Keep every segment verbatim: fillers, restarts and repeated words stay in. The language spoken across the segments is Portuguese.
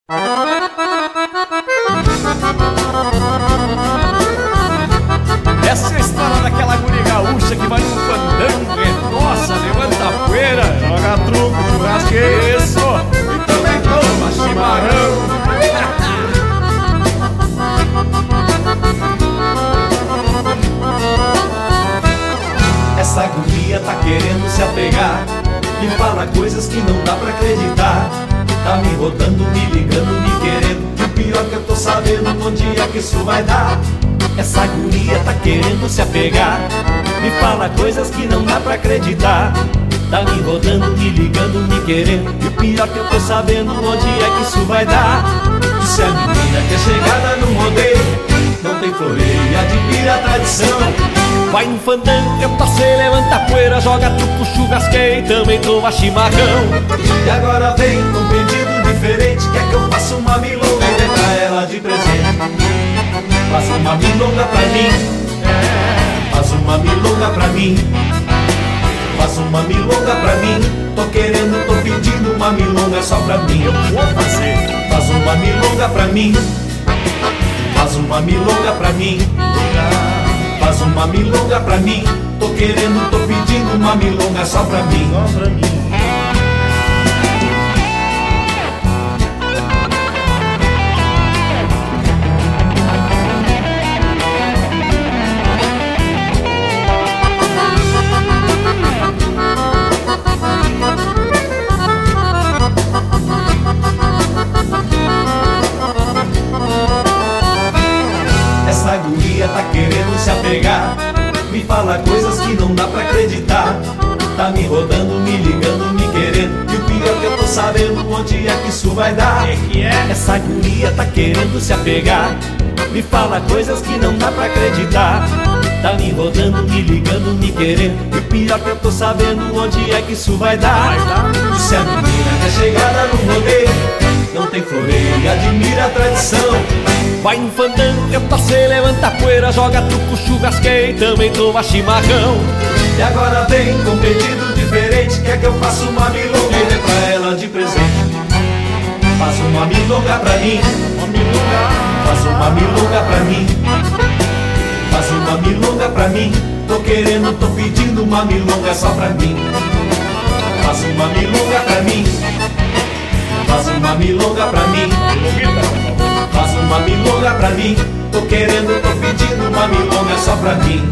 Essa é a história daquela guria gaúcha que vai no fandango, retoça, levanta a poeira, joga truco, churrasqueiro, isso, e também toma chimarrão. Essa guria tá querendo se apegar, me fala coisas que não dá pra acreditar. Tá me rodando, me ligando, me querendo, e o pior que eu tô sabendo onde é que isso vai dar. Essa guria tá querendo se apegar, me fala coisas que não dá pra acreditar. Tá me rodando, me ligando, me querendo, e o pior que eu tô sabendo onde é que isso vai dar. Disse a menina que é chegada no rodeio, não tem floreio e admira a tradição. Vai no fandango, canta, se levanta a poeira, joga truco, churrasqueio e também toma chimarrão. E agora vem com um pedido diferente, quer que eu faça uma milonga e dê pra ela de presente. Faça uma milonga pra mim, faça uma milonga pra mim, faça uma milonga pra mim. Tô querendo, tô pedindo uma milonga só pra mim. Eu vou fazer. Faz uma milonga pra mim, faz uma milonga pra mim, faz uma milonga pra mim. Tô querendo, tô pedindo uma milonga só pra mim. Só pra mim. Essa guria tá querendo se apegar, me fala coisas que não dá pra acreditar. Tá me rodando, me ligando, me querendo, e o pior que eu tô sabendo onde é que isso vai dar. Que que é? Essa guria tá querendo se apegar, me fala coisas que não dá pra acreditar. Tá me rodando, me ligando, me querendo, e o pior que eu tô sabendo onde é que isso vai dar. Se a menina que é chegada no rodeio, não tem floreio e admira a tradição. Vai no fandango, canta, se levanta a poeira, joga truco, churrasqueio e também toma chimarrão. E agora vem com um pedido diferente, quer que eu faça uma milonga e dê pra ela de presente. Faça uma milonga pra mim, Uma milonga. faça uma milonga pra mim, faça uma milonga pra mim. Tô querendo, tô pedindo uma milonga só pra mim. Faça uma milonga pra mim, faça uma milonga pra mim, faça uma milonga pra mim. Tô querendo, tô pedindo uma milonga só pra mim.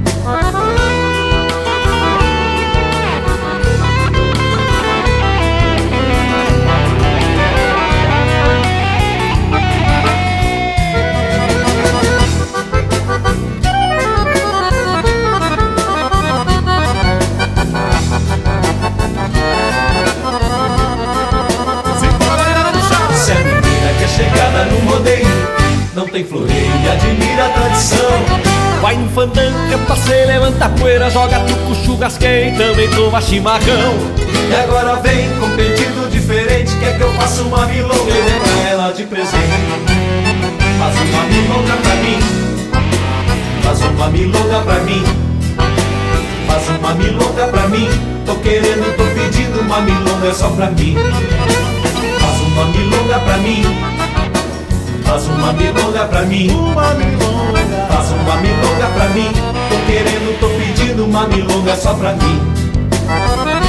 Se a menina que é chegada no rodeio, não tem floreio e admira a tradição. Vai no fandango, canta, se levanta a poeira, joga truco, churrasqueio e também toma chimarrão. E agora vem com um pedido diferente, quer que eu faça uma milonga e dê pra ela de presente. Faz uma milonga pra mim, faz uma milonga pra mim, faz uma milonga pra mim. Tô querendo, tô pedindo uma milonga só pra mim. Faz uma milonga pra mim, faz uma milonga pra mim, Uma milonga. faz uma milonga pra mim. Tô querendo, tô pedindo uma milonga só pra mim.